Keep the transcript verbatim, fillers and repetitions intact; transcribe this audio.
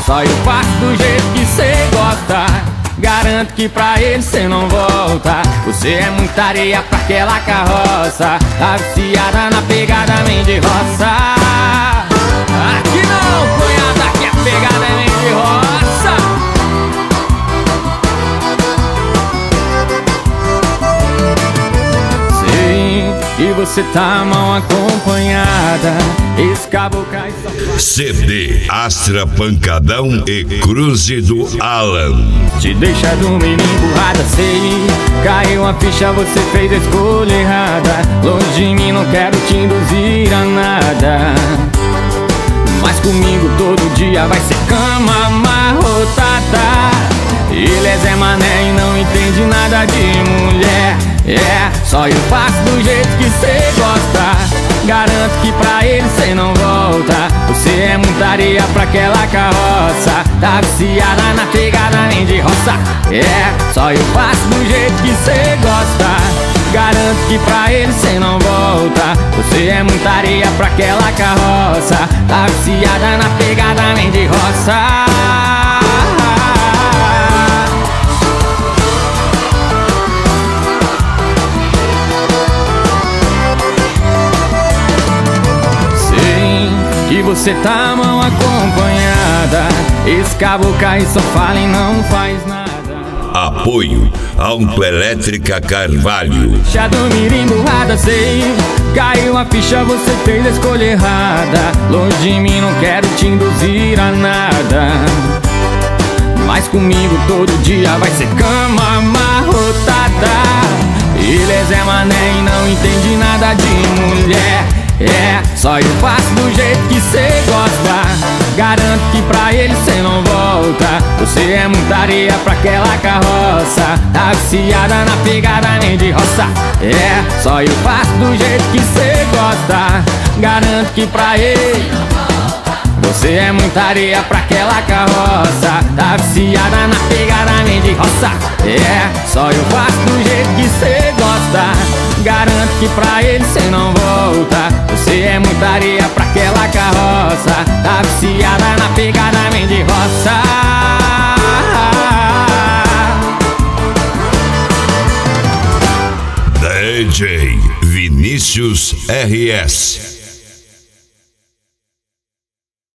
só eu faço do jeito que cê gosta. Garanto que pra ele cê não volta. Você é muita areia pra aquela carroça. Tá viciada na pegada, vem de roça. Aqui não, cunhada, que a pegada é vem de roça. Sei que você tá mal acompanhada. Esse caboclo cai só... C D Astra Pancadão e Cruze do Alan. Te deixa dormir emburrada, sei. Caiu a ficha, você fez a escolha errada. Longe de mim, não quero te induzir a nada. Mas comigo todo dia vai ser cama amarrotada. Ele é Zé Mané e não entende nada de mulher. É, só eu faço do jeito que cê gosta. Garanto que pra ele cê não volta. Você é muita areia pra aquela carroça. Tá viciada na pegada, nem de roça. É, só eu faço do jeito que cê gosta. Garanto que pra ele cê não volta. Você é muita areia pra aquela carroça. Tá viciada na pegada, nem de roça. Que você tá mal acompanhada. Esse caboclo cai só fala e não faz nada. Apoio Autoelétrica Carvalho. Deixa dormir emburrada, sei. Caiu a ficha, você fez a escolha errada. Longe de mim, não quero te induzir a nada. Mas comigo todo dia vai ser cama amarrotada. Ele é Zé Mané e não entende nada de mulher. É, só eu faço do jeito que cê gosta. Garanto que pra ele cê não volta. Você é muita areia pra aquela carroça. Tá viciada na pegada, nem de roça. É, só eu faço do jeito que cê gosta. Garanto que pra ele você é muita areia pra aquela carroça. Tá viciada na pegada, nem de roça. É, só eu faço do jeito que cê gosta. Garanto que pra ele cê não volta. Você é muita areia pra aquela carroça. Tá viciada na pegada, vem de roça. D J Vinícius R S.